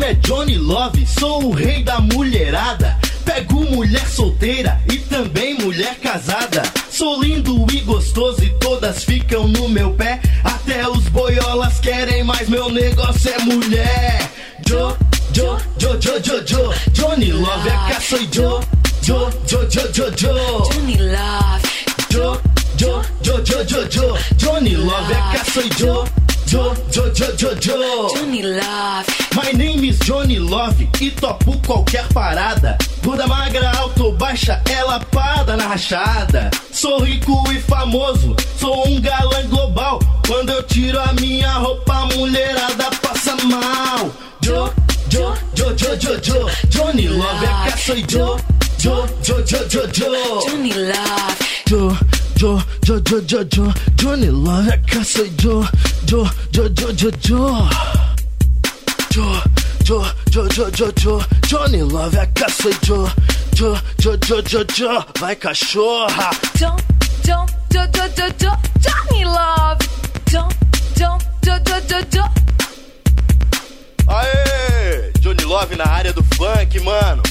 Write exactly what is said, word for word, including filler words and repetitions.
é Johnny Love, sou o rei da mulherada. Pego mulher solteira e também mulher casada. Sou lindo e gostoso e todas ficam no meu pé. Até os boiolas querem, mas meu negócio é mulher. Jo, Jo, Jo, Jo, Jo, Jo, Johnny Love, acá soy yo. Jo, Jo, Jo, Jo, Jo, Johnny Love. Jo, Jo, Jo, Jo, Jo, Jo, Johnny Love, acá soy yo. Jo, Jo, Jo, Jo, Jo, Johnny Love. My name is Johnny Love e topo qualquer parada. Gorda, magra, alta ou baixa, é lapada na rachada. Sou rico e famoso, sou um galã global. Quando eu tiro a minha roupa, a mulherada passa mal. Jo, Jo, Jo, Jo, Jo, Jo, Johnny Love, acá soy yo. Jo, Jo, Jo, Jo, Jo, Johnny Love. Jo, Jo, Jo, Jo, Jo, Jo, Johnny Love, acá soy yo. Jo, Jo, Jo, Jo, Jo, Jo, Jo, Jo, Jo, Jo, Jo, Johnny Love, acá soy yo. Jo, Jo, Jo, Jo, Jo, vai cachorra. Jo, Jo, Jo, Jo, Jo, Jo, Johnny Love. Jo, Jo, Jo, Jo, Jo, Jo. Aê, Johnny Love na área do funk, mano.